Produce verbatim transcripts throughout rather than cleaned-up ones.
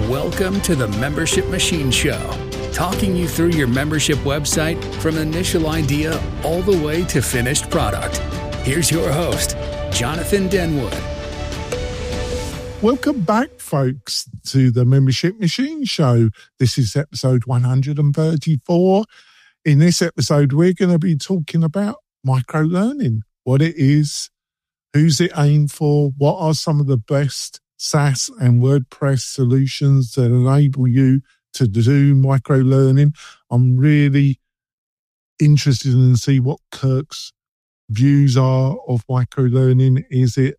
Welcome to the Membership Machine Show, talking you through your membership website from initial idea all the way to finished product. Here's your host, Jonathan Denwood. Welcome back, folks, to the Membership Machine Show. This is episode one hundred thirty-four. In this episode, we're going to be talking about microlearning, what it is, who's it aimed for, what are some of the best SaaS and WordPress solutions that enable you to do microlearning. I'm really interested in see what Kirk's views are of microlearning. Is it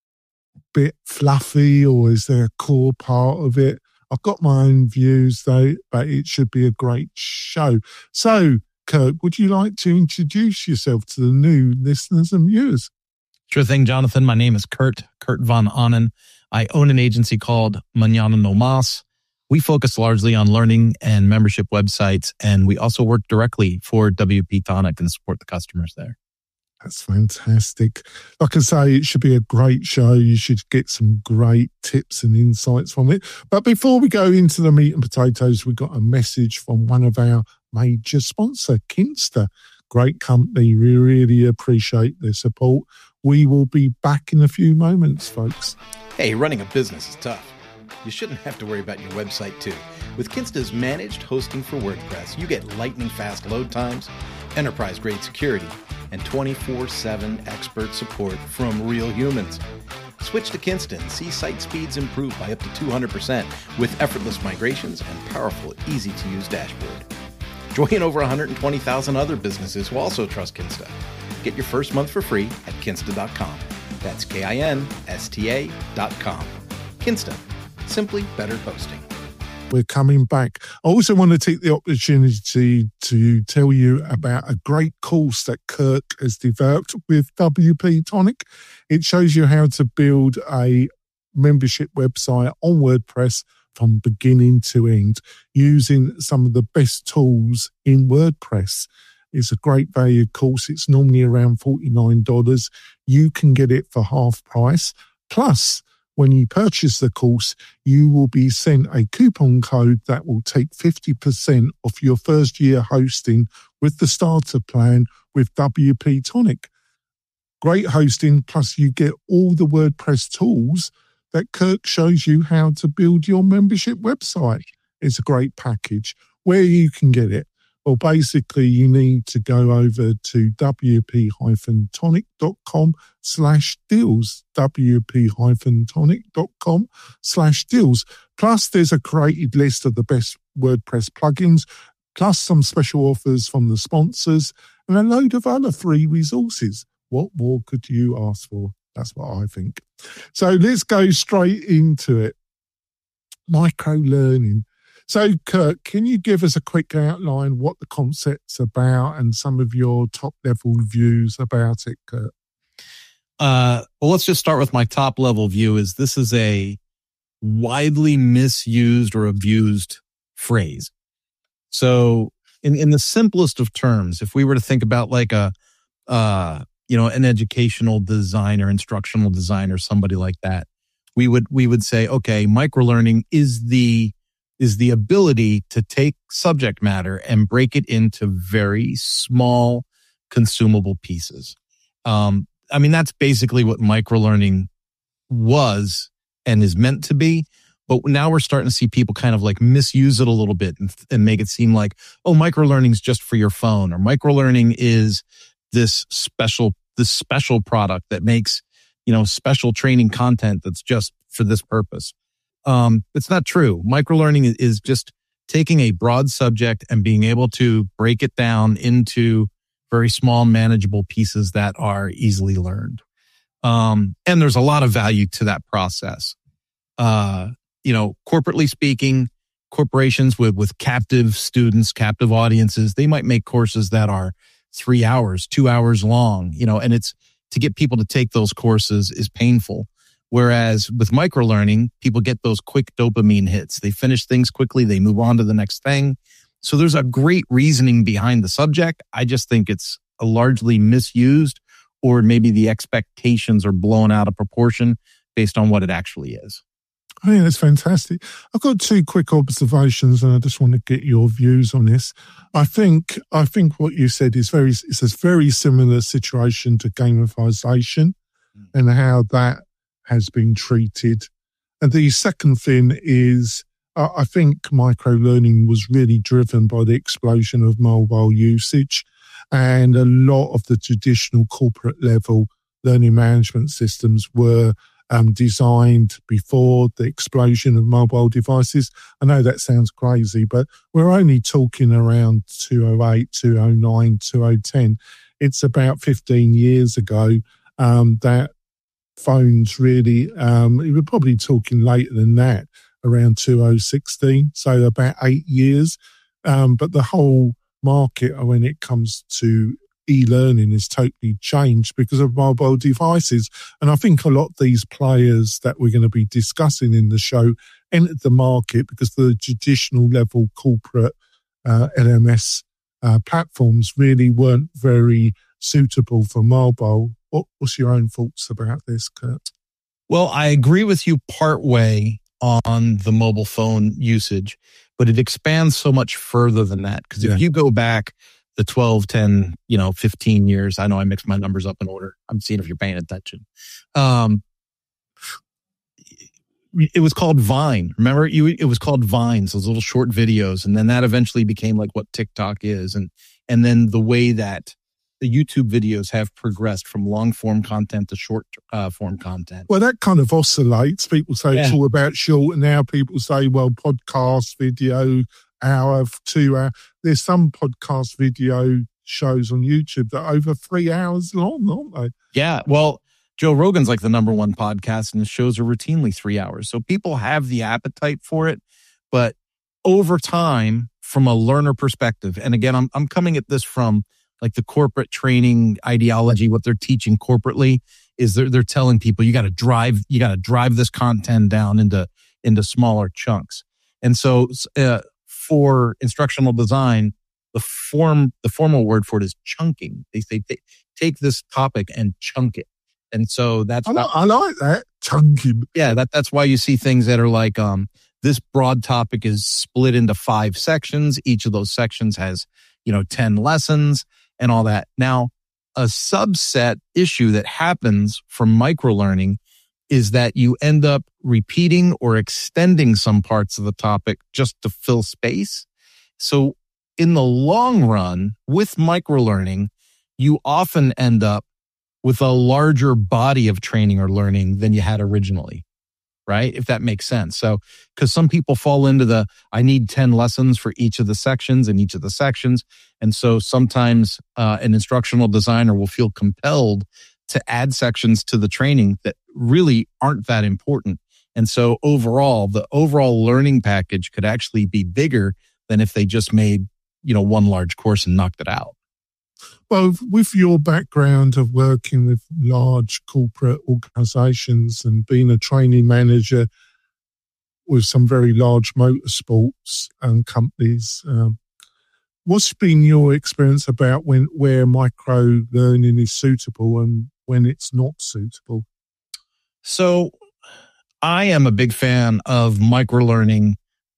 a bit fluffy or is there a core part of it? I've got my own views though, but it should be a great show. So, Kirk, would you like to introduce yourself to the new listeners and viewers? Sure thing, Jonathan. My name is Kurt, Kurt Von Ahnen. I own an agency called Mañana No Mas. We focus largely on learning and membership websites, and we also work directly for W P Tonic and support the customers there. That's fantastic. Like I say, it should be a great show. You should get some great tips and insights from it. But before we go into the meat and potatoes, we've got a message from one of our major sponsor, Kinsta. Great company. We really appreciate their support. We will be back in a few moments, folks. Hey, running a business is tough. You shouldn't have to worry about your website, too. With Kinsta's managed hosting for WordPress, you get lightning-fast load times, enterprise-grade security, and twenty-four seven expert support from real humans. Switch to Kinsta and see site speeds improve by up to two hundred percent with effortless migrations and powerful, easy-to-use dashboard. Join over one hundred twenty thousand other businesses who also trust Kinsta. Get your first month for free at kinsta dot com. That's K I N S T A dot com. Kinsta. Simply better hosting. We're coming back. I also want to take the opportunity to tell you about a great course that Kirk has developed with W P Tonic. It shows you how to build a membership website on WordPress from beginning to end using some of the best tools in WordPress. It's a great value course. It's normally around forty-nine dollars. You can get it for half price. Plus, when you purchase the course, you will be sent a coupon code that will take fifty percent off your first year hosting with the starter plan with W P Tonic. Great hosting, plus you get all the WordPress tools that Kirk shows you how to build your membership website. It's a great package. Where you can get it? Well, basically, you need to go over to wp-tonic.com slash deals, wp-tonic.com slash deals. Plus, there's a created list of the best WordPress plugins, plus some special offers from the sponsors, and a load of other free resources. What more could you ask for? That's what I think. So let's go straight into it. Micro-learning. So, Kirk, can you give us a quick outline what the concept's about and some of your top-level views about it, Kirk? Uh, well, let's just start with my top-level view. Is this is a widely misused or abused phrase. So, in, in the simplest of terms, if we were to think about like a, uh, you know, an educational designer, instructional designer, somebody like that, we would we would say, okay, microlearning is the is the ability to take subject matter and break it into very small, consumable pieces. Um, I mean, that's basically what microlearning was and is meant to be. But now we're starting to see people kind of like misuse it a little bit and, and make it seem like, oh, microlearning is just for your phone, or microlearning is this special this special product that makes, you know, special training content that's just for this purpose. Um, it's not true. Microlearning is just taking a broad subject and being able to break it down into very small, manageable pieces that are easily learned. Um, and there's a lot of value to that process. Uh, you know, corporately speaking, corporations with, with captive students, captive audiences, they might make courses that are three hours, two hours long, you know, and it's to get people to take those courses is painful. Whereas with microlearning, people get those quick dopamine hits. They finish things quickly. They move on to the next thing. So there's a great reasoning behind the subject. I just think it's largely misused, or maybe the expectations are blown out of proportion based on what it actually is. I think that's fantastic. I've got two quick observations, and I just want to get your views on this. I think I think what you said is very it's a very similar situation to gamification mm. and how that has been treated. And the second thing is, uh, I think micro-learning was really driven by the explosion of mobile usage, and a lot of the traditional corporate level learning management systems were Um, designed before the explosion of mobile devices. I know that sounds crazy, but we're only talking around two thousand eight, two thousand nine, two thousand ten. It's about fifteen years ago um, that phones really, um, we're probably talking later than that, around two thousand sixteen, so about eight years. Um, but the whole market when it comes to e-learning is totally changed because of mobile devices. And I think a lot of these players that we're going to be discussing in the show entered the market because the traditional level corporate uh, L M S uh, platforms really weren't very suitable for mobile. What, what's your own thoughts about this, Kurt? Well, I agree with you partway on the mobile phone usage, but it expands so much further than that. Because if yeah. you go back the twelve, ten, you know, fifteen years. I know I mixed my numbers up in order. I'm seeing if you're paying attention. Um, it was called Vine. Remember, you, it was called Vines, those little short videos. And then that eventually became like what TikTok is. And, and then the way that the YouTube videos have progressed from long form content to short uh, form content. Well, that kind of oscillates. People say yeah. it's all about short. And now people say, well, podcast, video, hour, two hour. There's some podcast video shows on YouTube that are over three hours long, aren't they? Yeah. Well, Joe Rogan's like the number one podcast, and his shows are routinely three hours. So people have the appetite for it. But over time, from a learner perspective, and again, I'm I'm coming at this from like the corporate training ideology, what they're teaching corporately is they're they're telling people you got to drive you got to drive this content down into into smaller chunks. And so uh, for instructional design, the form, the formal word for it is chunking. They say take this topic and chunk it. And so that's I like, I like that chunking. Yeah, that that's why you see things that are like um, this broad topic is split into five sections. Each of those sections has you know ten lessons and all that. Now, a subset issue that happens from microlearning is that you end up repeating or extending some parts of the topic just to fill space. So in the long run, with microlearning, you often end up with a larger body of training or learning than you had originally, right? If that makes sense. So, because some people fall into the, I need ten lessons for each of the sections and each of the sections. And so sometimes uh, an instructional designer will feel compelled to add sections to the training that really aren't that important. And so overall, the overall learning package could actually be bigger than if they just made, you know, one large course and knocked it out. Well, with your background of working with large corporate organizations and being a training manager with some very large motorsports um, companies, um, what's been your experience about when where micro learning is suitable and when it's not suitable? So I am a big fan of microlearning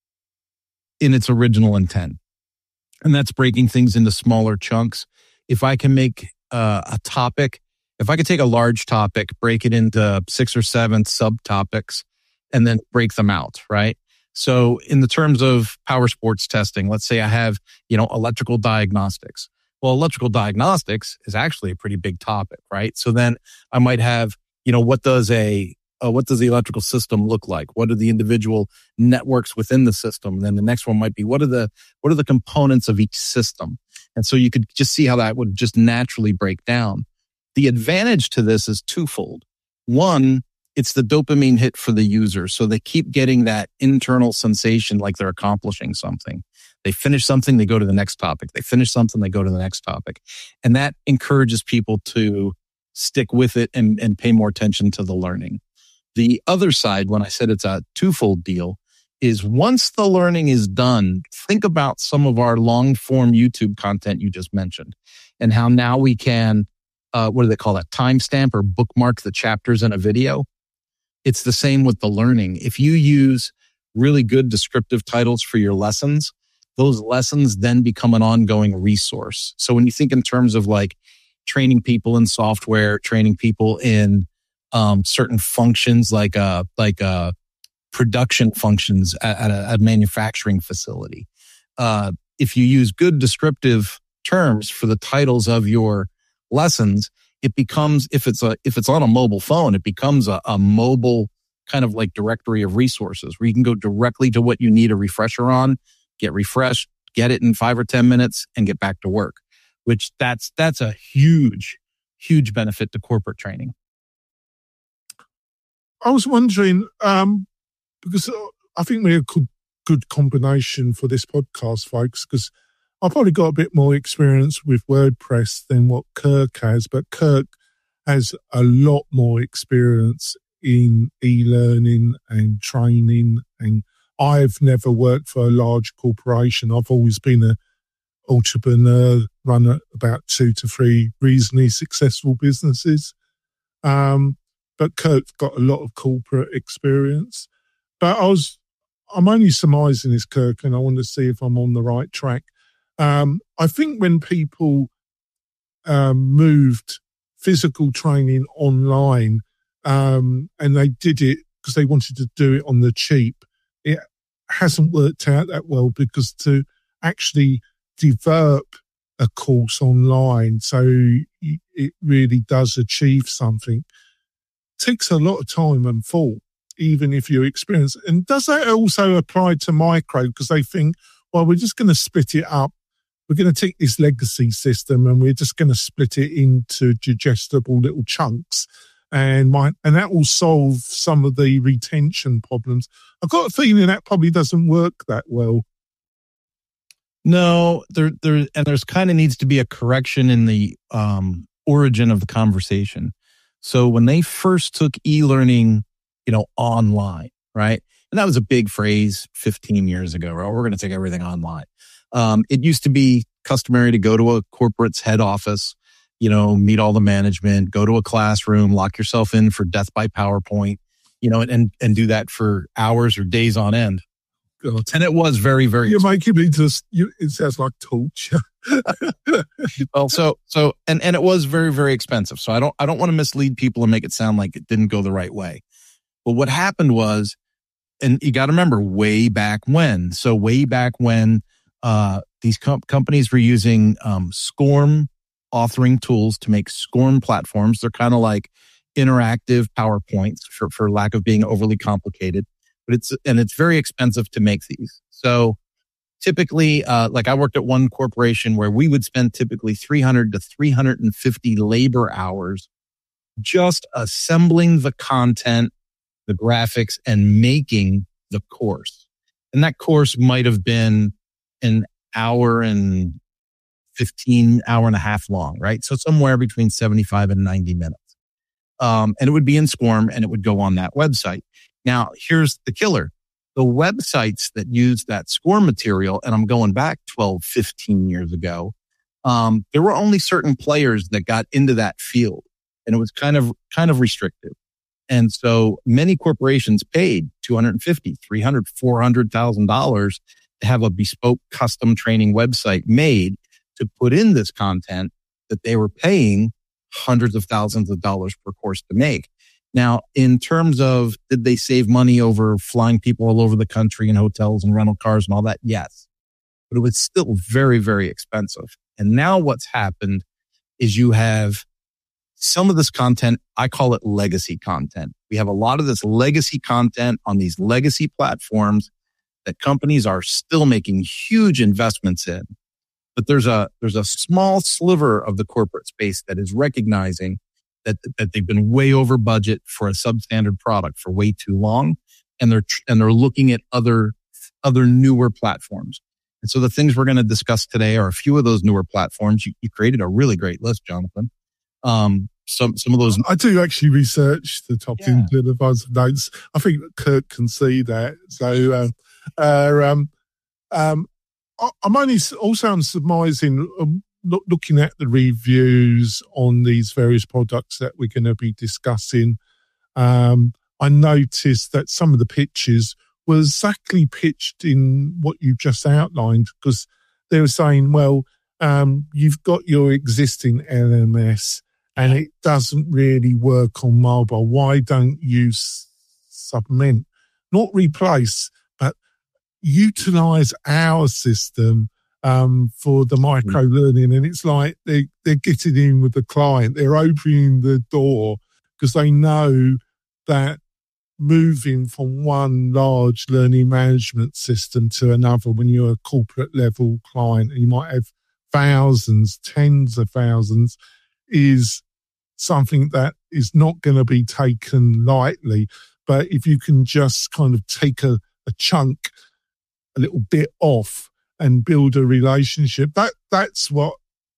in its original intent. And that's breaking things into smaller chunks. If I can make uh, a topic, if I could take a large topic, break it into six or seven subtopics, and then break them out, right? So in the terms of power sports testing, let's say I have, you know, electrical diagnostics. Well, electrical diagnostics is actually a pretty big topic, right? So then I might have, you know, what does a, uh, what does the electrical system look like? What are the individual networks within the system? And then the next one might be, what are the, what are the components of each system? And so you could just see how that would just naturally break down. The advantage to this is twofold. One, it's the dopamine hit for the user. So they keep getting that internal sensation like they're accomplishing something. They finish something, they go to the next topic. They finish something, they go to the next topic. And that encourages people to stick with it and, and pay more attention to the learning. The other side, when I said it's a twofold deal, is once the learning is done, think about some of our long form YouTube content you just mentioned and how now we can, uh, what do they call that? Timestamp or bookmark the chapters in a video. it's the same with the learning. If you use really good descriptive titles for your lessons, those lessons then become an ongoing resource. So when you think in terms of like training people in software, training people in um, certain functions like uh, like uh, production functions at, at a, a manufacturing facility, uh, if you use good descriptive terms for the titles of your lessons, it becomes, if it's a if it's on a mobile phone, it becomes a, a mobile kind of like directory of resources where you can go directly to what you need a refresher on, get refreshed, get it in five or ten minutes, and get back to work. Which that's that's a huge, huge benefit to corporate training. I was wondering, um, because I think we're a good, good combination for this podcast, folks, because I've probably got a bit more experience with WordPress than what Kirk has, but Kirk has a lot more experience in e-learning and training. And I've never worked for a large corporation. I've always been an entrepreneur, run about two to three reasonably successful businesses. Um, but Kirk's got a lot of corporate experience. But I was, I'm only surmising this, Kirk, and I want to see if I'm on the right track. Um, I think when people um, moved physical training online, um, and they did it because they wanted to do it on the cheap, it hasn't worked out that well, because to actually develop a course online so it really does achieve something takes a lot of time and thought, even if you're experienced. And does that also apply to micro? Because they think, well, we're just going to split it up. We're going to take this legacy system and we're just going to split it into digestible little chunks. And my, and that will solve some of the retention problems. I've got a feeling that probably doesn't work that well. No, there, there, and there's kind of needs to be a correction in the um, origin of the conversation. So when they first took e-learning, you know, online, right? And that was a big phrase fifteen years ago, right? We're going to take everything online. Um, it used to be customary to go to a corporate's head office, you know, meet all the management, go to a classroom, lock yourself in for death by PowerPoint, you know, and, and do that for hours or days on end. God. And it was very, very You're making me just, you, it sounds like torture. Well, so, so, and, and it was very, very expensive. So I don't, I don't want to mislead people and make it sound like it didn't go the right way. But what happened was, and you got to remember way back when, so way back when, uh, these com- companies were using, um, SCORM authoring tools to make SCORM platforms. They're kind of like interactive PowerPoints for, for lack of being overly complicated, but it's, and it's very expensive to make these. So typically, uh, like I worked at one corporation where we would spend typically three hundred to three hundred fifty labor hours just assembling the content, the graphics, and making the course. And that course might have been an hour and fifteen, hour and a half long, right? So somewhere between seventy-five and ninety minutes. Um, and it would be in SCORM and it would go on that website. Now, here's the killer. The websites that use that SCORM material, and I'm going back twelve, fifteen years ago, um, there were only certain players that got into that field, and it was kind of, kind of restrictive. And so many corporations paid two hundred fifty thousand dollars, three hundred thousand dollars, four hundred thousand dollars to have a bespoke custom training website made to put in this content that they were paying hundreds of thousands of dollars per course to make. Now, in terms of did they save money over flying people all over the country in hotels and rental cars and all that? Yes. But it was still very, very expensive. And now what's happened is you have some of this content, I call it legacy content. We have a lot of this legacy content on these legacy platforms that companies are still making huge investments in. But there's a, there's a small sliver of the corporate space that is recognizing that, that they've been way over budget for a substandard product for way too long. And they're, and they're looking at other, other newer platforms. And so the things we're going to discuss today are a few of those newer platforms. You, you created a really great list, Jonathan. Um, some, some of those. I do actually research the top Yeah. ten advice notes. I think that Kirk can see that. So, uh, uh, um, um, I, I'm only also I'm surmising, um, look, looking at the reviews on these various products that we're going to be discussing. Um, I noticed that some of the pitches were exactly pitched in what you just outlined, because they were saying, well, um, you've got your existing L M S and it doesn't really work on mobile. Why don't you s- supplement, not replace, but utilize our system um, for the micro learning? And it's like they, they're getting in with the client. They're opening the door because they know that moving from one large learning management system to another, when you're a corporate level client and you might have thousands, tens of thousands, is something that is not going to be taken lightly. But if you can just kind of take a, a chunk, a little bit off and build a relationship, that that's what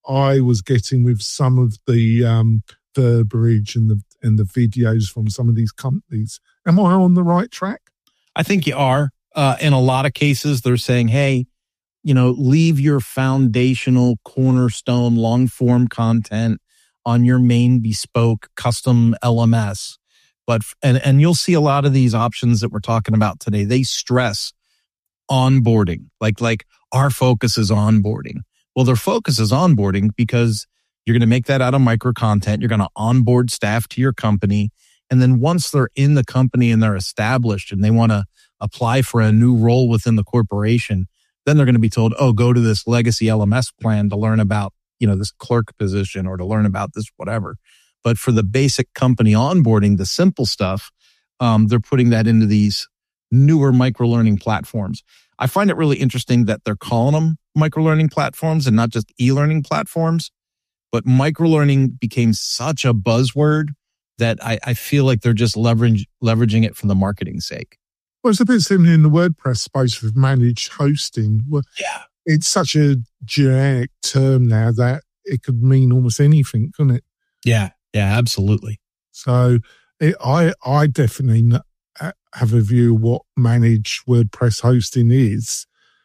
I was getting with some of the um, verbiage and the and the videos from some of these companies. Am I on the right track? I think you are. Uh, in a lot of cases, they're saying, hey, you know, leave your foundational cornerstone long form content on your main bespoke custom L M S. But, and, and you'll see a lot of these options that we're talking about today, they stress onboarding, like, like our focus is onboarding. Well, their focus is onboarding because you're going to make that out of micro content. You're going to onboard staff to your company. And then once they're in the company and they're established and they want to apply for a new role within the corporation, then they're going to be told, oh, go to this legacy L M S plan to learn about, you know, this clerk position or to learn about this, whatever. But for the basic company onboarding, the simple stuff, um, they're putting that into these newer micro-learning platforms. I find it really interesting that they're calling them micro-learning platforms and not just e-learning platforms. But micro-learning became such a buzzword that I, I feel like they're just leverage, leveraging it for the marketing sake. Well, it's a bit similar in the WordPress space with managed hosting. Well, yeah. It's such a generic term now that it could mean almost anything, couldn't it? Yeah, yeah, absolutely. So it, I, I definitely have a view of what managed WordPress hosting is.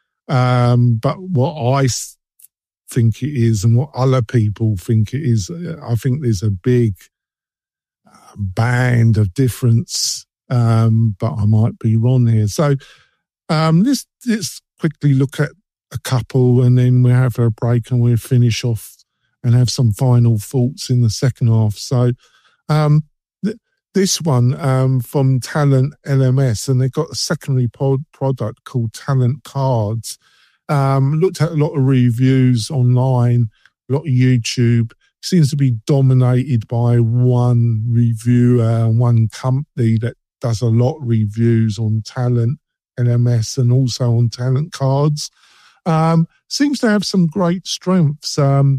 Um, but what I think it is and what other people think it is, I think there's a big band of difference, um, but I might be wrong here. So um, let's, let's quickly look at a couple and then we'll have a break and we'll finish off and have some final thoughts in the second half. So um, th- this one um, from Talent L M S, and they've got a secondary pod- product called Talent Cards. Um, looked at a lot of reviews online, a lot of YouTube. Seems to be dominated by one reviewer, one company that does a lot of reviews on Talent L M S and also on Talent Cards. Um, seems to have some great strengths. Um,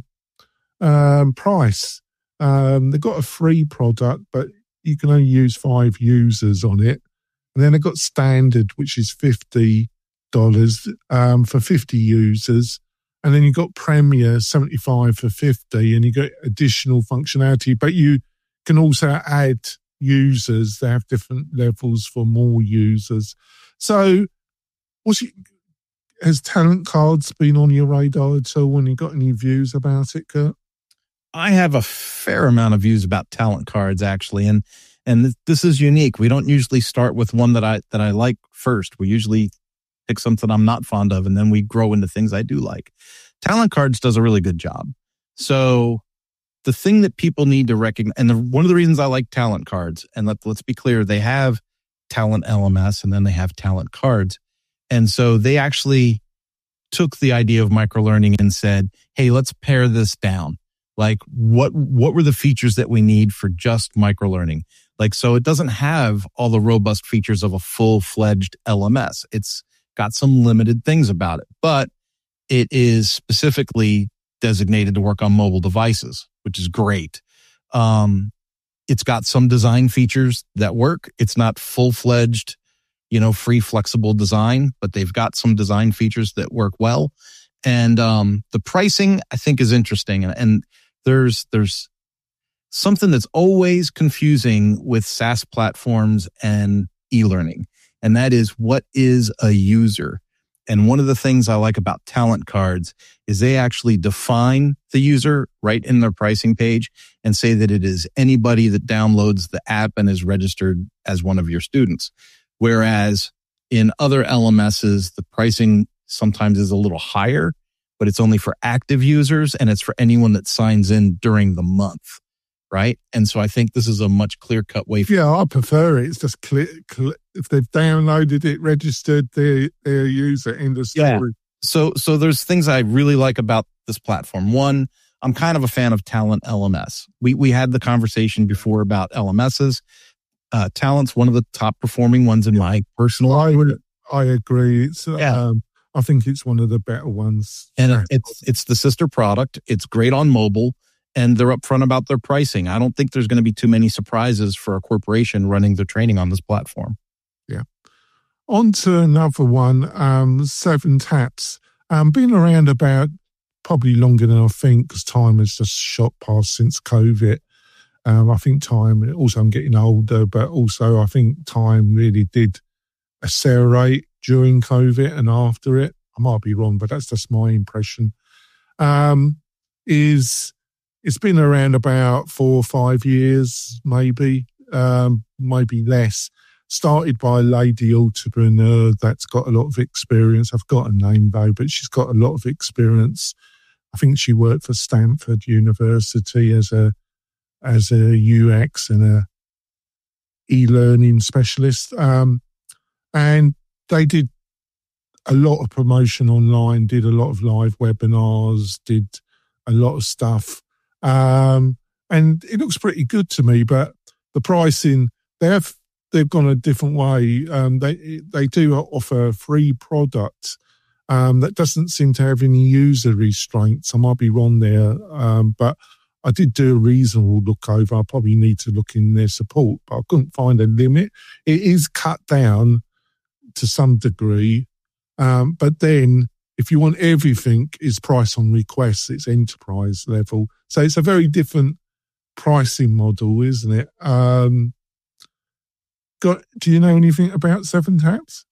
um, price. Um, they've got a free product, but you can only use five users on it. And then they've got standard, which is fifty dollars um, for fifty users. And then you've got Premier, seventy-five for fifty, and you get additional functionality. But you can also add users. They have different levels for more users. So what's it, has Talent Cards been on your radar at all when you got any views about it, Kurt? I have a fair amount of views about Talent Cards, actually. And and this is unique. We don't usually start with one that I that I like first. We usually pick something I'm not fond of, and then we grow into things I do like. Talent Cards does a really good job. So the thing that people need to recognize, and the, one of the reasons I like Talent Cards, and let, let's be clear, they have Talent L M S and then they have Talent Cards. And so they actually took the idea of microlearning and said, hey, let's pare this down. Like what, what were the features that we need for just microlearning? Like, so it doesn't have all the robust features of a full-fledged L M S. It's got some limited things about it, but it is specifically designated to work on mobile devices, which is great. Um, it's got some design features that work. It's not full-fledged, you know, free, flexible design, but they've got some design features that work well. And um, the pricing, I think, is interesting. And, and there's there's something that's always confusing with SaaS platforms and e-learning, and that is, what is a user? And one of the things I like about Talent Cards is they actually define the user right in their pricing page and say that it is anybody that downloads the app and is registered as one of your students. Whereas in other L M Ss, the pricing sometimes is a little higher, but it's only for active users and it's for anyone that signs in during the month. Right. And so I think this is a much clear cut way. For- yeah, I prefer it. It's just click, click. If they've downloaded it, registered their, their user in the story. Yeah. So, so there's things I really like about this platform. One, I'm kind of a fan of Talent L M S. We, we had the conversation before about L M Ss. Uh, Talent's one of the top performing ones in my personal. I would, I agree. It's, yeah. um, I think it's one of the better ones. And it's, it's the sister product. It's great on mobile. And they're upfront about their pricing. I don't think there's going to be too many surprises for a corporation running their training on this platform. Yeah. On to another one, um, Seven Taps. Um, been around about probably longer than I think because time has just shot past since COVID. Um, I think time, also I'm getting older, but also I think time really did accelerate during COVID and after it. I might be wrong, but that's just my impression. Um, is... It's been around about four or five years, maybe, um, maybe less. Started by a lady entrepreneur that's got a lot of experience. I've got a name though, but she's got a lot of experience. I think she worked for Stanford University as a as a U X and a e-learning specialist. Um, and they did a lot of promotion online, did a lot of live webinars, did a lot of stuff. Um, and it looks pretty good to me, but the pricing, they've, they've gone a different way. Um, they, they do offer a free product, um, that doesn't seem to have any user restraints. I might be wrong there. Um, but I did do a reasonable look over. I probably need to look in their support, but I couldn't find a limit. It is cut down to some degree. Um, but then if you want everything, it's price on request. It's enterprise level. So it's a very different pricing model, isn't it? Um, got, do you know anything about Seven Taps?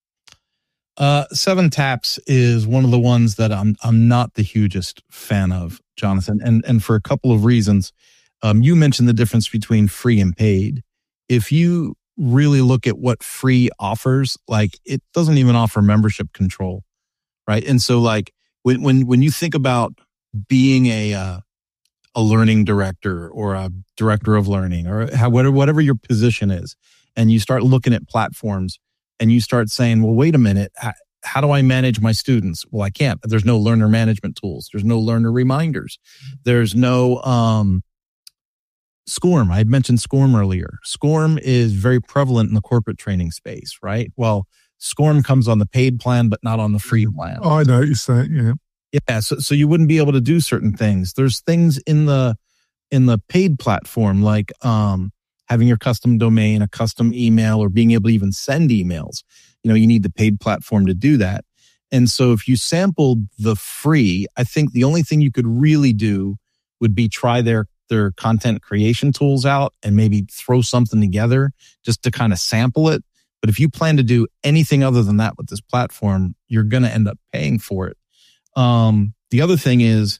Uh, Seven Taps is one of the ones that I'm I'm not the hugest fan of, Jonathan, and and for a couple of reasons. Um, you mentioned the difference between free and paid. If you really look at what free offers, like it doesn't even offer membership control. Right. And so like when, when, when you think about being a, uh, a learning director or a director of learning or how, whatever, whatever your position is, and you start looking at platforms and you start saying, well, wait a minute, how, how do I manage my students? Well, I can't. There's no learner management tools. There's no learner reminders. There's no, um, SCORM. I had mentioned SCORM earlier. SCORM is very prevalent in the corporate training space, right? Well, SCORM comes on the paid plan, but not on the free plan. Oh, I noticed that. Yeah. Yeah. So, so you wouldn't be able to do certain things. There's things in the, in the paid platform, like, um, having your custom domain, a custom email, or being able to even send emails. You know, you need the paid platform to do that. And so if you sampled the free, I think the only thing you could really do would be try their, their content creation tools out and maybe throw something together just to kind of sample it. But if you plan to do anything other than that with this platform, you're going to end up paying for it. Um, the other thing is,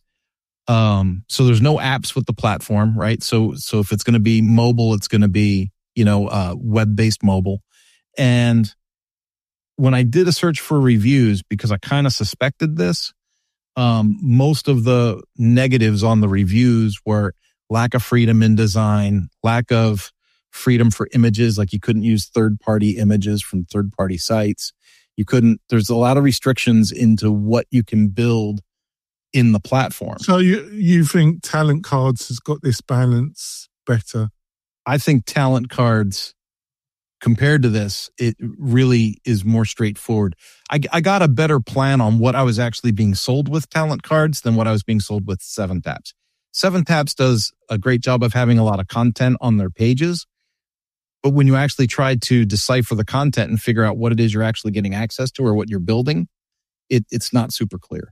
um, so there's no apps with the platform, right? So, so if it's going to be mobile, it's going to be, you know, uh, web-based mobile. And when I did a search for reviews, because I kind of suspected this, um, most of the negatives on the reviews were lack of freedom in design, lack of freedom for images, like you couldn't use third-party images from third-party sites. You couldn't, there's a lot of restrictions into what you can build in the platform. So you you think Talent Cards has got this balance better? I think Talent Cards, compared to this, it really is more straightforward. I, I got a better plan on what I was actually being sold with Talent Cards than what I was being sold with Seven Taps. Seven Taps does a great job of having a lot of content on their pages. But when you actually try to decipher the content and figure out what it is you're actually getting access to or what you're building, it, it's not super clear.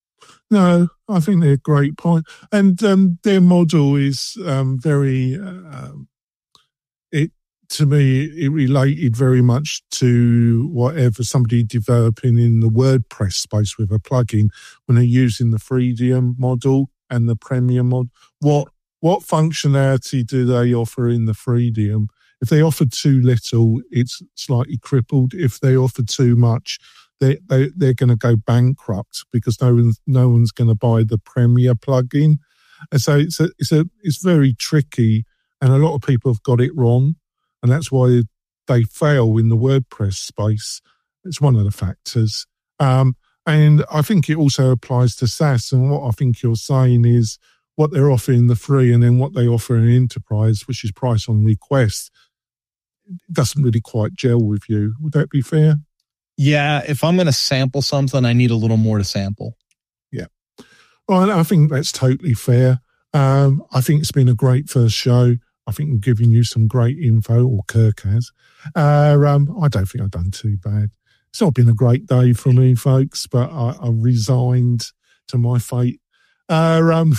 No, I think they're a great point. And um, their model is um, very, uh, it to me, it related very much to whatever somebody developing in the WordPress space with a plugin when they're using the freemium model and the premium model. What what functionality do they offer in the freemium? If they offer too little, it's slightly crippled. If they offer too much, they, they, they're going to go bankrupt because no one, no one's going to buy the Premier plugin. And so it's a, it's a, it's very tricky, and a lot of people have got it wrong, and that's why they fail in the WordPress space. It's one of the factors. Um, and I think it also applies to SaaS. And what I think you're saying is what they're offering the free and then what they offer in enterprise, which is price on request, doesn't really quite gel with you. Would that be fair? Yeah, if I'm going to sample something, I need a little more to sample. Yeah. Well, I think that's totally fair. Um, I think it's been a great first show. I think we've given you some great info, or Kirk has. Uh, um, I don't think I've done too bad. It's not been a great day for me, folks, but I, I resigned to my fate. Uh, um,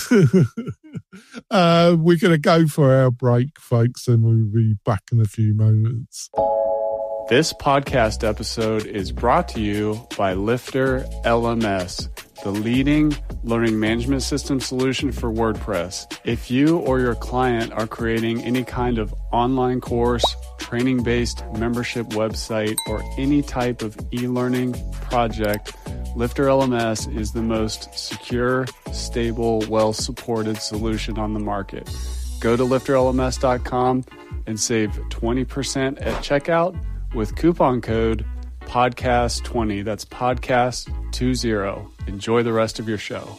uh, we're going to go for our break, folks, and we'll be back in a few moments. This podcast episode is brought to you by Lifter L M S, the leading learning management system solution for WordPress. If you or your client are creating any kind of online course, training-based membership website, or any type of e-learning project, Lifter L M S is the most secure, stable, well-supported solution on the market. Go to lifter L M S dot com and save twenty percent at checkout with coupon code podcast twenty. That's podcast twenty. Enjoy the rest of your show.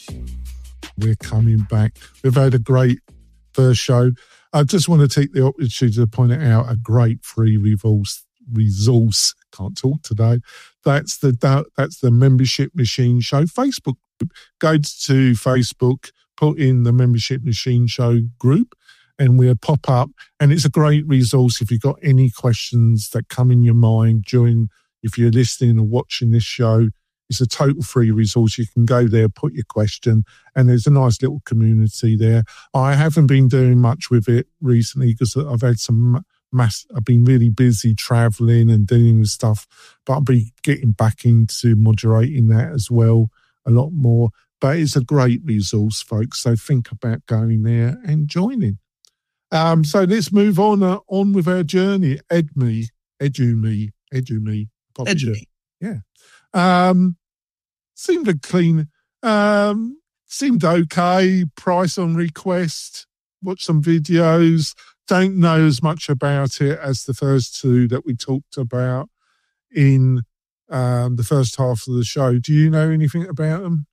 We're coming back. We've had a great first show. I just want to take the opportunity to point out a great free resource. Resource can't talk today. That's the that's the Membership Machine Show Facebook group. Go to Facebook, put in the Membership Machine Show group, and we'll pop up. And it's a great resource if you've got any questions that come in your mind during, if you're listening or watching this show. It's a total free resource. You can go there, put your question, and there's a nice little community there. I haven't been doing much with it recently because I've had some mass, I've been really busy traveling and dealing with stuff, but I'll be getting back into moderating that as well a lot more. But it's a great resource, folks. So think about going there and joining. Um, so let's move on uh, on with our journey. Edme, Edumi, Edumi, Edumi. Yeah. Um, seemed a clean, um, seemed okay. Price on request. Watch some videos. Don't know as much about it as the first two that we talked about in um, the first half of the show. Do you know anything about them?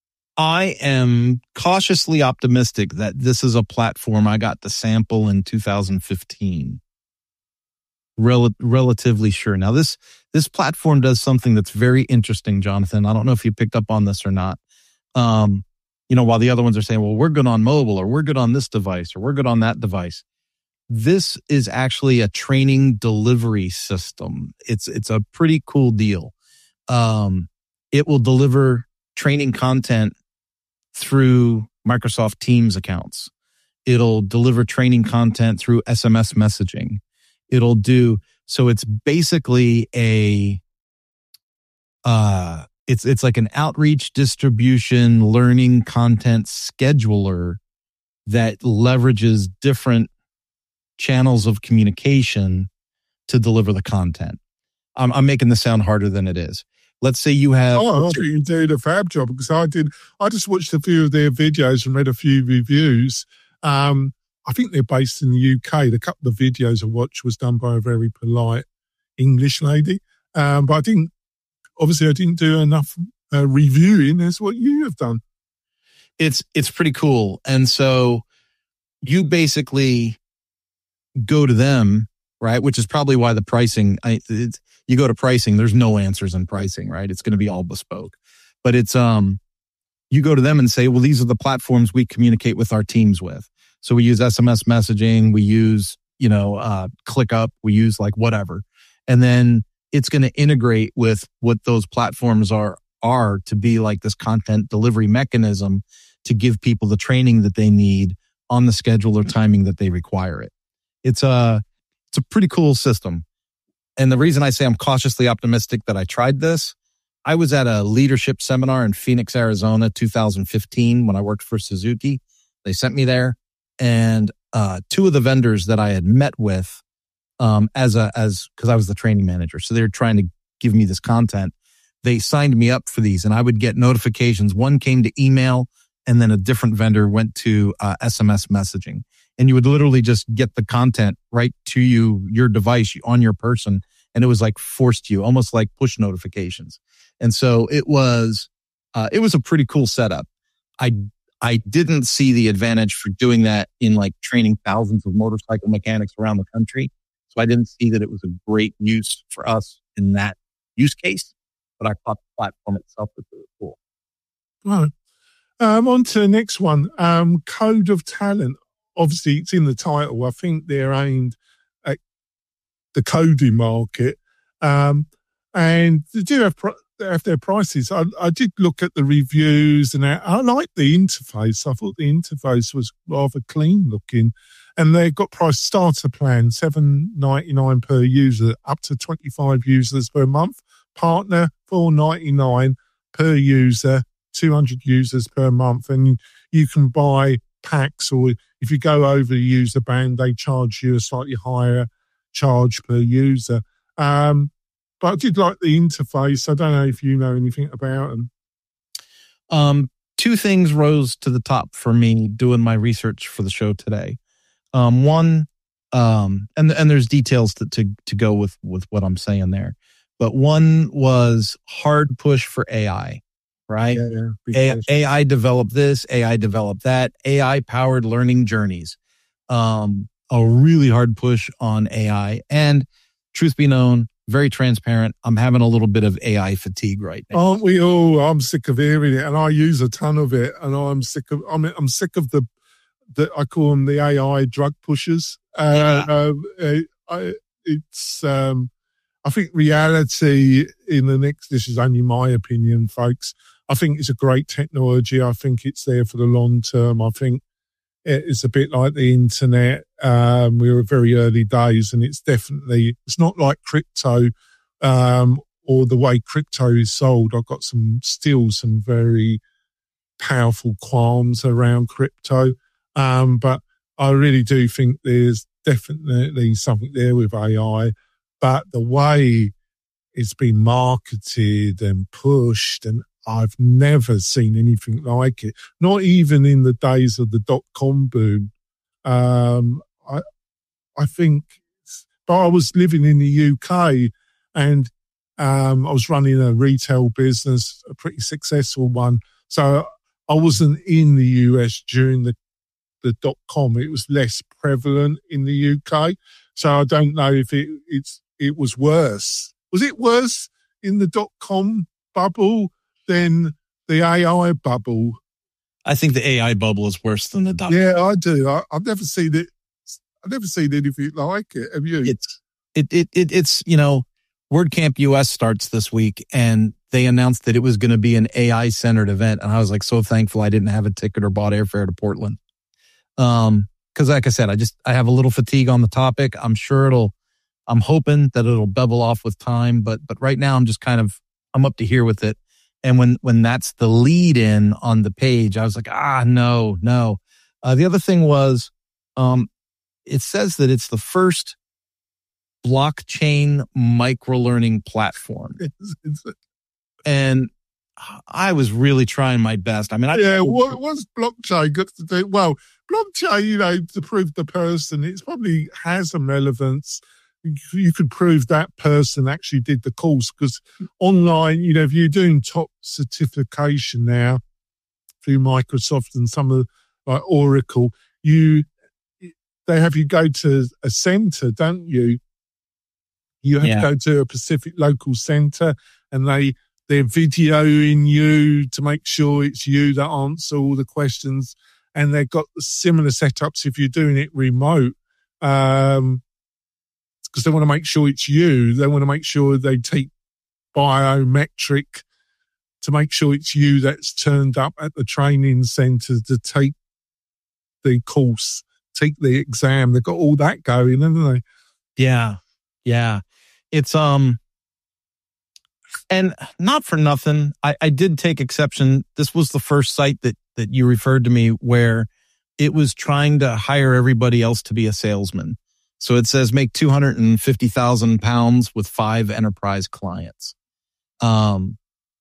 I am cautiously optimistic that this is a platform I got to sample in two thousand fifteen. Rel- relatively sure. Now, this this platform does something that's very interesting, Jonathan. I don't know if you picked up on this or not. Um, you know, while the other ones are saying, well, we're good on mobile, or we're good on this device, or we're good on that device. This is actually a training delivery system. It's it's a pretty cool deal. Um, it will deliver training content through Microsoft Teams accounts. It'll deliver training content through S M S messaging. It'll do, so it's basically a, uh, it's, it's like an outreach, distribution, learning content scheduler that leverages different channels of communication to deliver the content. I'm, I'm making this sound harder than it is. Let's say you have. Oh, I think you did a fab job, because I did. I just watched a few of their videos and read a few reviews. Um, I think they're based in the U K. The couple of videos I watched was done by a very polite English lady. Um, but I didn't, obviously I didn't do enough uh, reviewing as what you have done. It's, it's pretty cool. And so you basically go to them, right? Which is probably why the pricing, I, it's, you go to pricing, there's no answers in pricing, right? It's going to be all bespoke, but it's, um, you go to them and say, well, these are the platforms we communicate with our teams with. So we use S M S messaging, we use, you know, uh, ClickUp, we use like whatever. And then it's going to integrate with what those platforms are, are to be like this content delivery mechanism to give people the training that they need on the schedule or timing that they require it. It's a, it's a pretty cool system. And the reason I say I'm cautiously optimistic that I tried this, I was at a leadership seminar in Phoenix, Arizona, two thousand fifteen when I worked for Suzuki. They sent me there, and uh, two of the vendors that I had met with, um, as a as because I was the training manager, so they were trying to give me this content. They signed me up for these, and I would get notifications. One came to email, and then a different vendor went to uh, S M S messaging. And you would literally just get the content right to you, your device, on your person. And it was like forced to you, almost like push notifications. And so it was, uh, it was a pretty cool setup. I, I didn't see the advantage for doing that in like training thousands of motorcycle mechanics around the country. So I didn't see that it was a great use for us in that use case, but I thought the platform itself was really cool. Right. Um, on to the next one. Um, Code of Talent. Obviously, it's in the title. I think they're aimed at the coding market. Um, and they do have, they have their prices. I, I did look at the reviews, and I, I liked the interface. I thought the interface was rather clean looking. And they've got price starter plan, seven ninety-nine per user, up to twenty-five users per month. Partner, four ninety-nine per user, two hundred users per month. And you can buy packs, or if you go over the user band, they charge you a slightly higher charge per user. Um, but I did like the interface. I don't know if you know anything about them. Um, two things rose to the top for me doing my research for the show today. Um, one, um, and and there's details to, to to go with with what I'm saying there. But one was hard push for A I. Right? Yeah, yeah. A I developed this, A I developed that, A I powered learning journeys. Um, a really hard push on A I. And truth be known, very transparent, I'm having a little bit of A I fatigue right now. Aren't we all? I'm sick of hearing it, and I use a ton of it, and I'm sick of, I mean, I'm sick of the, the I call them the A I drug pushers. Uh, Yeah. um, I, it's, um, I think reality in the next, this is only my opinion, folks. I think it's a great technology. I think it's there for the long term. I think it's a bit like the internet. Um, we were very early days, and it's definitely, it's not like crypto, um, or the way crypto is sold. I've got some, still some very powerful qualms around crypto. Um, but I really do think there's definitely something there with A I. But the way it's been marketed and pushed, and I've never seen anything like it. Not even in the days of the dot-com boom. Um, I, I think, but I was living in the U K, and um, I was running a retail business, a pretty successful one. So I wasn't in the U S during the, the dot-com. It was less prevalent in the U K. So I don't know if it, it's, it was worse. Was it worse in the dot-com bubble than the A I bubble? I think the A I bubble is worse than the dot. Yeah, I do. I, I've never seen it. I've never seen anything like it. Have you? It's it it, it it's you know, WordCamp U S starts this week, and they announced that it was going to be an A I centered event, and I was like so thankful I didn't have a ticket or bought airfare to Portland. Um, because like I said, I just I have a little fatigue on the topic. I'm sure it'll. I'm hoping that it'll bevel off with time, but but right now I'm just kind of I'm up to here with it. And when, when that's the lead in on the page, I was like, ah, no, no. Uh, the other thing was, um, it says that it's the first blockchain micro-learning platform. And I was really trying my best. I mean, I yeah, what, what's blockchain got to do? Well, blockchain, you know, to prove the person, it probably has some relevance. You could prove that person actually did the course, because online, you know, if you're doing top certification now through Microsoft and some of like Oracle, you they have you go to a center, don't you? You have yeah. to go to a specific local center, and they they're videoing you to make sure it's you that answer all the questions, and they've got similar setups if you're doing it remote. Um, because they want to make sure it's you. They want to make sure they take biometric to make sure it's you that's turned up at the training centre to take the course, take the exam. They've got all that going, haven't they? Yeah. Yeah. It's, um, and not for nothing, I, I did take exception. This was the first site that, that you referred to me where it was trying to hire everybody else to be a salesman. So it says make two hundred fifty thousand pounds with five enterprise clients. Um,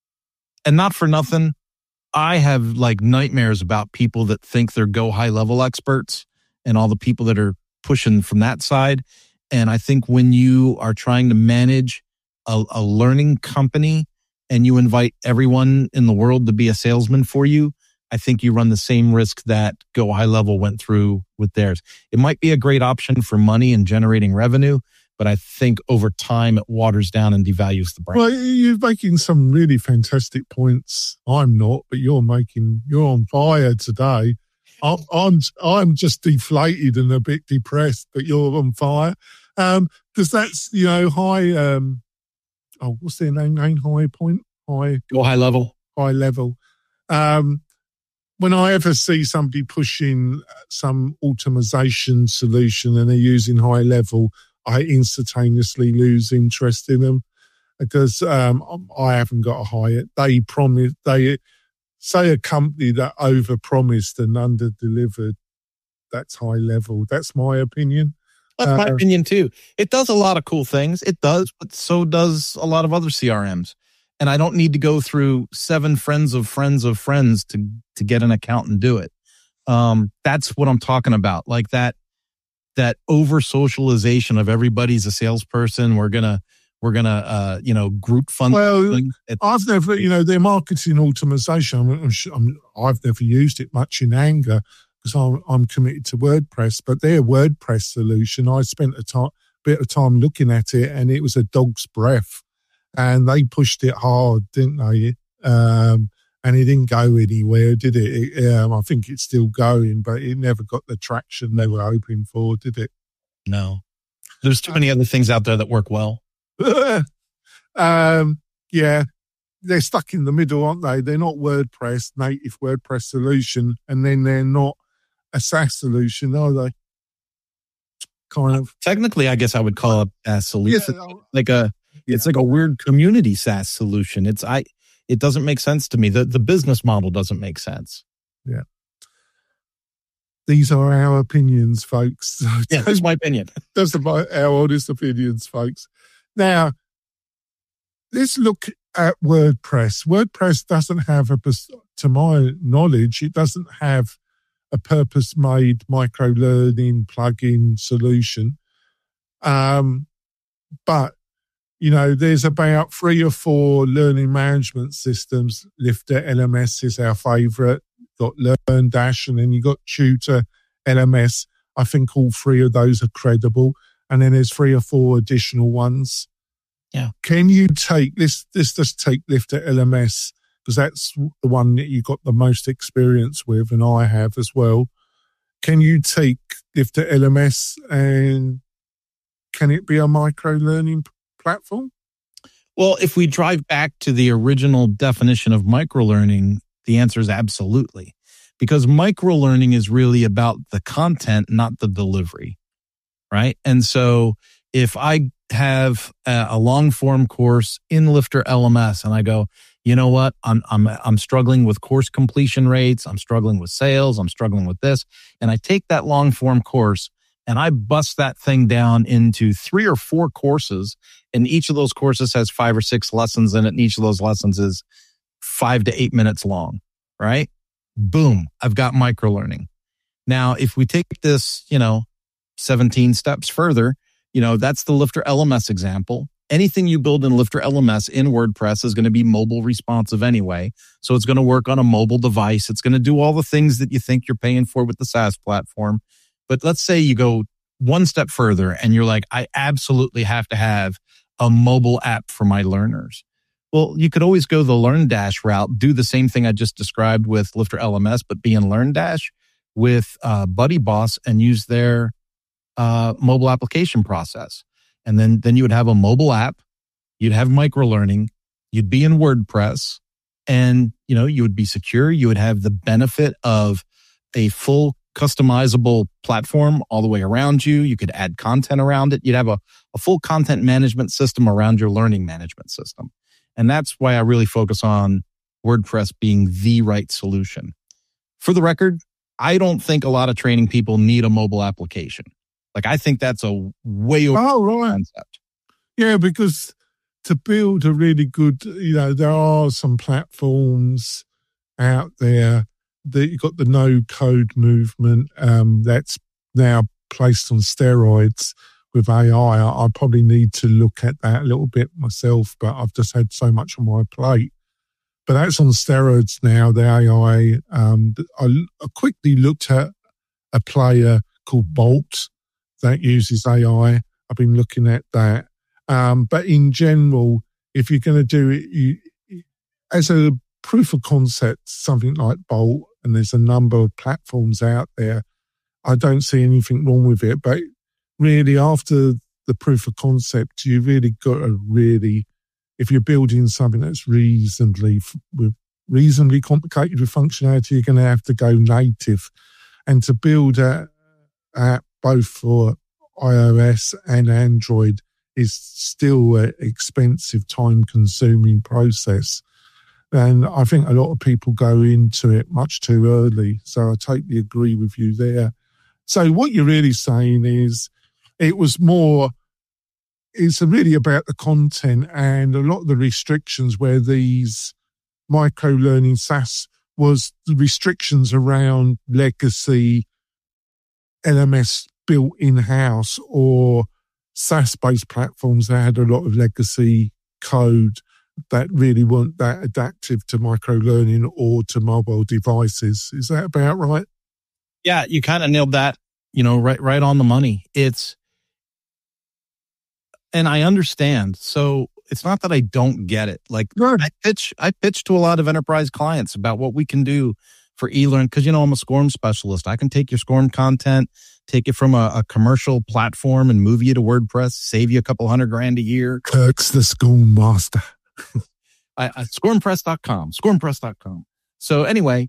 and not for nothing, I have like nightmares about people that think they're go high level experts and all the people that are pushing from that side. And I think when you are trying to manage a, a learning company and you invite everyone in the world to be a salesman for you, I think you run the same risk that Go High Level went through with theirs. It might be a great option for money and generating revenue, but I think over time it waters down and devalues the brand. Well, you're making some really fantastic points. I'm not, but you're making, you're on fire today. I'm, I'm, I'm just deflated and a bit depressed, but you're on fire. Um, because that's, you know, high, um, oh, what's their name? Name High Point? High. Go High Level. High Level. Um, when I ever see somebody pushing some automation solution and they're using High Level, I instantaneously lose interest in them because um, I haven't got a high. They promise, they say a company that over-promised and under-delivered, that's High Level. That's my opinion. That's my uh, opinion too. It does a lot of cool things. It does, but so does a lot of other C R Ms. And I don't need to go through seven friends of friends of friends to, to get an account and do it. Um, that's what I'm talking about. Like that, that over socialization of everybody's a salesperson. We're going to, we're going to, uh, you know, group fund. Well, I've never, you know, their marketing automation, I'm, I'm, I've never used it much in anger because I'm, I'm committed to WordPress, but their WordPress solution, I spent a time, bit of time looking at it and it was a dog's breath. And they pushed it hard, didn't they? Um, and it didn't go anywhere, did it? it um, I think it's still going, but it never got the traction they were hoping for, did it? No. There's too many other things out there that work well. um, yeah. They're stuck in the middle, aren't they? They're not WordPress, native WordPress solution, and then they're not a SaaS solution, are they? Kind of. Technically, I guess I would call it a solution. Yeah, like a... It's like a weird community SaaS solution. It's I. It doesn't make sense to me. The the business model doesn't make sense. Yeah. These are our opinions, folks. Yeah, that's my opinion. Those are my, our honest opinions, folks. Now, let's look at WordPress. WordPress doesn't have a, to my knowledge, it doesn't have a purpose-made micro-learning plugin solution. Um, but You know, there's about three or four learning management systems. Lifter L M S is our favourite. Got LearnDash, and then you got Tutor L M S. I think all three of those are credible. And then there's three or four additional ones. Yeah. Can you take this? Let's just take Lifter L M S because that's the one that you got the most experience with, and I have as well. Can you take Lifter L M S and can it be a micro learning platform? Well, if we drive back to the original definition of microlearning, the answer is absolutely. Because microlearning is really about the content, not the delivery, right? And so if I have a, a long form course in Lifter L M S and I go, you know what, I'm I'm I'm struggling with course completion rates, I'm struggling with sales, I'm struggling with this, and I take that long form course and I bust that thing down into three or four courses, and each of those courses has five or six lessons in it, and each of those lessons is five to eight minutes long, right? Boom, I've got microlearning. Now, if we take this, you know, seventeen steps further, you know, that's the Lifter L M S example. Anything you build in Lifter L M S in WordPress is going to be mobile responsive anyway. So it's going to work on a mobile device. It's going to do all the things that you think you're paying for with the SaaS platform. But let's say you go one step further and you're like, I absolutely have to have a mobile app for my learners. Well, you could always go the LearnDash route, do the same thing I just described with Lifter L M S, but be in LearnDash with uh, BuddyBoss and use their uh, mobile application process. And then, then you would have a mobile app, you'd have microlearning, you'd be in WordPress, and you know, you would be secure. You would have the benefit of a full customizable platform all the way around you. You could add content around it. You'd have a, a full content management system around your learning management system. And that's why I really focus on WordPress being the right solution. For the record, I don't think a lot of training people need a mobile application. Like, I think that's a way over oh, right. concept. Yeah, because to build a really good, you know, there are some platforms out there that you've got the no-code movement um, that's now placed on steroids with A I. I, I probably need to look at that a little bit myself, but I've just had so much on my plate. But that's on steroids now, the A I. Um, I, I quickly looked at a player called Bolt that uses A I. I've been looking at that. Um, but in general, if you're going to do it, you, as a proof of concept, something like Bolt, and there's a number of platforms out there, I don't see anything wrong with it. But really, after the proof of concept, you really got to really, if you're building something that's reasonably with reasonably complicated with functionality, you're going to have to go native. And to build a app both for iOS and Android is still an expensive, time-consuming process. And I think a lot of people go into it much too early. So I totally agree with you there. So what you're really saying is it was more, it's really about the content and a lot of the restrictions where these micro-learning SaaS was the restrictions around legacy L M S built in-house or SaaS-based platforms that had a lot of legacy code that really weren't that adaptive to micro-learning or to mobile devices. Is that about right? Yeah, you kind of nailed that, you know, right, right on the money. It's, and I understand. So it's not that I don't get it. Like Good. I pitch, I pitch to a lot of enterprise clients about what we can do for eLearn. Cause you know, I'm a SCORM specialist. I can take your SCORM content, take it from a, a commercial platform and move you to WordPress, save you a couple hundred grand a year. Kirk's the SCORM master. I, I, scormpress dot com, scormpress dot com. So anyway,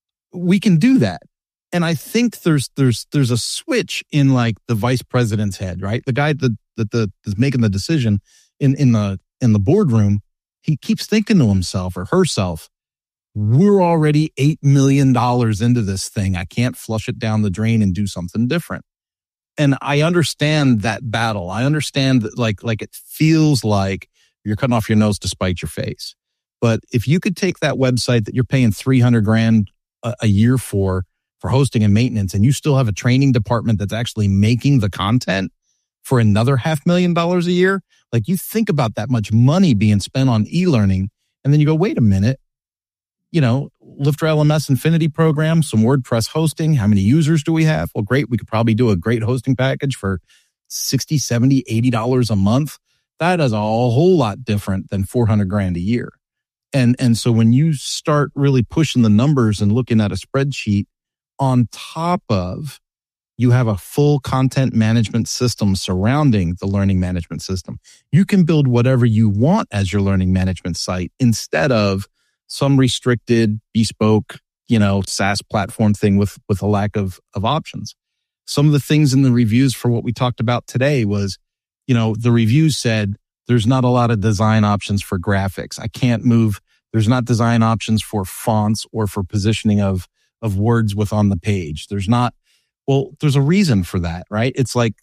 we can do that. And I think there's, there's, there's a switch in like the vice president's head, right? The guy that, that, that is making the decision in, in the, in the boardroom, he keeps thinking to himself or herself, we're already eight million dollars into this thing. I can't flush it down the drain and do something different. And I understand that battle. I understand that like, like it feels like you're cutting off your nose to spite your face. But if you could take that website that you're paying three hundred grand a, a year for, for hosting and maintenance, and you still have a training department that's actually making the content for another half million dollars a year, like you think about that much money being spent on e-learning, and then you go, wait a minute, you know, Lifter L M S Infinity program, some WordPress hosting. How many users do we have? Well, great. We could probably do a great hosting package for sixty, seventy, eighty dollars a month. That is a whole lot different than four hundred grand a year. And, and so when you start really pushing the numbers and looking at a spreadsheet on top of, you have a full content management system surrounding the learning management system. You can build whatever you want as your learning management site instead of some restricted, bespoke, you know, SaaS platform thing with, with a lack of, of options. Some of the things in the reviews for what we talked about today was, you know, the reviews said there's not a lot of design options for graphics. I can't move. There's not design options for fonts or for positioning of, of words with on the page. There's not, well, there's a reason for that, right? It's like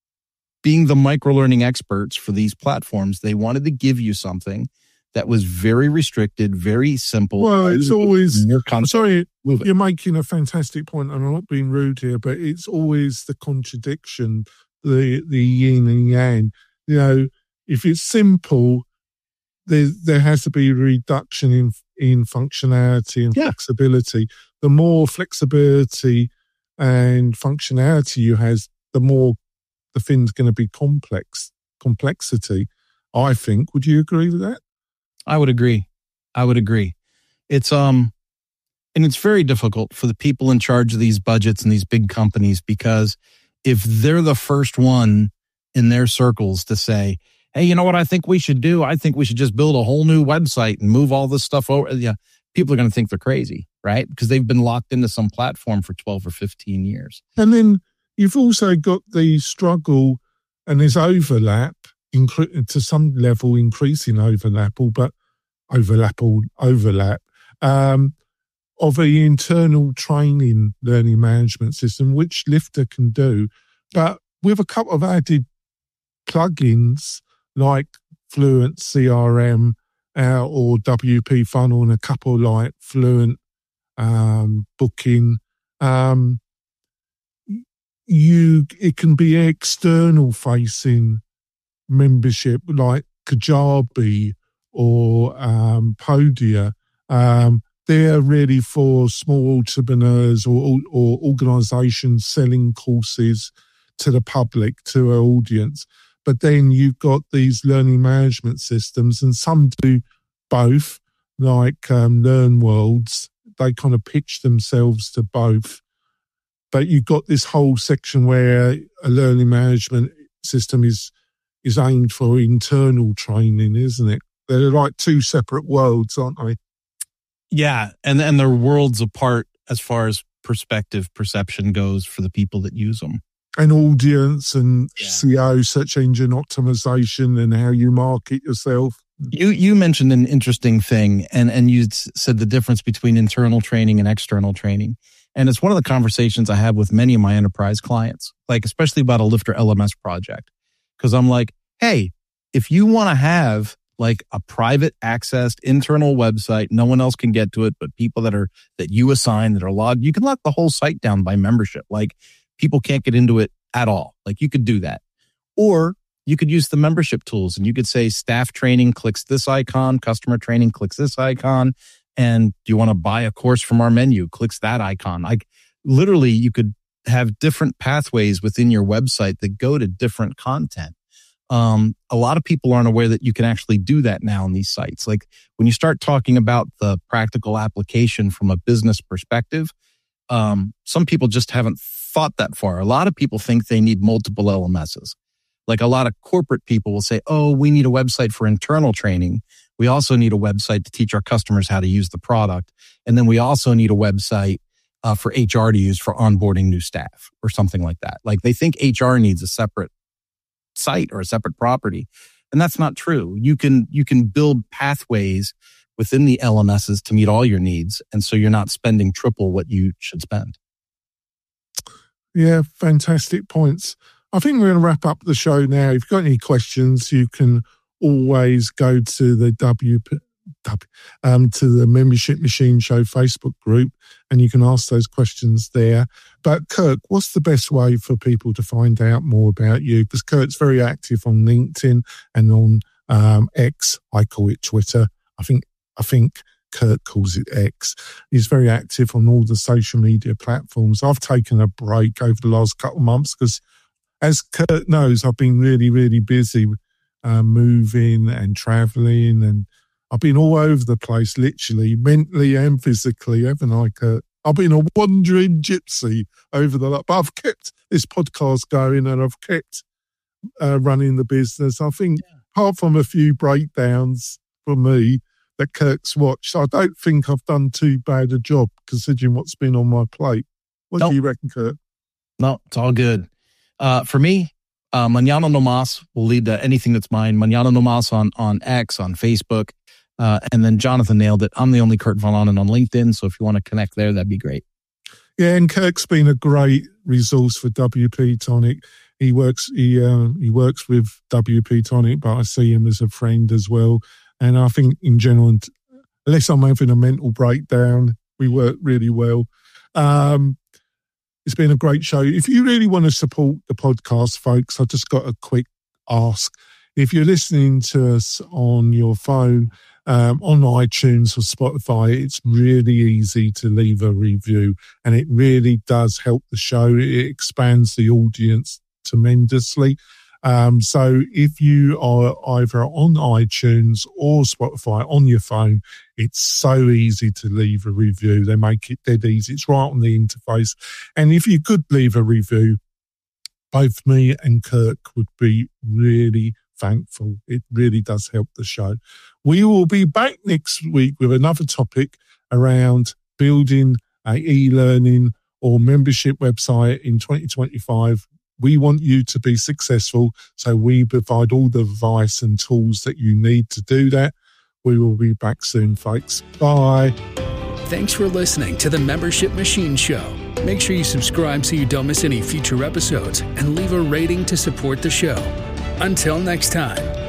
being the micro-learning experts for these platforms. They wanted to give you something that was very restricted, very simple. Well, it's always, I'm sorry, you're making a fantastic point, and I'm not being rude here, but it's always the contradiction, the the yin and yang. You know, if it's simple, there there has to be a reduction in in functionality and yeah. flexibility. The more flexibility and functionality you have, the more the thing's going to be complex. Complexity, I think. Would you agree with that? I would agree. I would agree. It's, um, and it's very difficult for the people in charge of these budgets and these big companies, because if they're the first one in their circles to say, hey, you know what I think we should do? I think we should just build a whole new website and move all this stuff over. Yeah. people are going to think they're crazy, right? Because they've been locked into some platform for twelve or fifteen years. And then you've also got the struggle and there's overlap, incre- to some level, increasing overlap, but overlap, overlap, um, of an internal training learning management system, which Lifter can do, but with a couple of added plugins like Fluent C R M uh, or W P Funnel and a couple like Fluent um, Booking. Um, you it can be external facing membership like Kajabi or um, Podia. Um, they're really for small entrepreneurs or, or organisations selling courses to the public, to our audience. But then you've got these learning management systems, and some do both, like um, LearnWorlds. They kind of pitch themselves to both. But you've got this whole section where a learning management system is is aimed for internal training, isn't it? They're like two separate worlds, aren't they? Yeah, and and they're worlds apart as far as perspective, perception goes for the people that use them. And audience and yeah. S E O, search engine optimization, and how you market yourself. You you mentioned an interesting thing, and, and you said the difference between internal training and external training. And it's one of the conversations I have with many of my enterprise clients, like especially about a Lifter L M S project. Because I'm like, hey, if you want to have like a private accessed internal website, no one else can get to it, but people that are that you assign that are logged, you can lock the whole site down by membership. Like people can't get into it at all. Like you could do that. Or you could use the membership tools and you could say staff training clicks this icon, customer training clicks this icon. And do you want to buy a course from our menu? Clicks that icon. Like literally you could have different pathways within your website that go to different content. Um, a lot of people aren't aware that you can actually do that now on these sites. Like when you start talking about the practical application from a business perspective, um, some people just haven't thought that far. A lot of people think they need multiple L M Ss. Like a lot of corporate people will say, oh, we need a website for internal training. We also need a website to teach our customers how to use the product. And then we also need a website uh, for H R to use for onboarding new staff or something like that. Like they think H R needs a separate site or a separate property. And that's not true. You can, you can build pathways within the L M Ss to meet all your needs. And so you're not spending triple what you should spend. Yeah, fantastic points. I think we're going to wrap up the show now. If you've got any questions, you can always go to the W P, um, to the Membership Machine Show Facebook group, and you can ask those questions there. But Kirk, what's the best way for people to find out more about you? Because Kirk's very active on LinkedIn and on um, X. I call it Twitter. I think I think Kirk calls it X. He's very active on all the social media platforms. I've taken a break over the last couple of months because, as Kirk knows, I've been really, really busy uh, moving and traveling, and I've been all over the place, literally, mentally and physically, haven't I, Kirk? I've been a wandering gypsy over the lot, but I've kept this podcast going and I've kept uh, running the business. I think, yeah. apart from a few breakdowns for me that Kirk's watched, I don't think I've done too bad a job considering what's been on my plate. What nope. do you reckon, Kirk? No, it's all good. Uh, for me, uh, Mañana No Mas will lead to anything that's mine. Mañana No Mas on, on X, on Facebook. Uh, and then Jonathan nailed it. I'm the only Kurt Von Ahnen on LinkedIn. So if you want to connect there, that'd be great. Yeah, and Kirk's been a great resource for W P Tonic. He works he uh, he works with W P Tonic, but I see him as a friend as well. And I think in general, unless I'm having a mental breakdown, we work really well. Um, it's been a great show. If you really want to support the podcast, folks, I've just got a quick ask. If you're listening to us on your phone, um, on iTunes or Spotify, it's really easy to leave a review, and it really does help the show. It expands the audience tremendously. Um, so if you are either on iTunes or Spotify on your phone, it's so easy to leave a review. They make it dead easy. It's right on the interface. And if you could leave a review, both me and Kirk would be really thankful. It really does help the show. We will be back next week with another topic around building a e-learning or membership website in twenty twenty-five. We want you to be successful, so we provide all the advice and tools that you need to do that. We will be back soon, folks. Bye. Thanks for listening to the Membership Machine Show. Make sure you subscribe so you don't miss any future episodes and leave a rating to support the show. Until next time.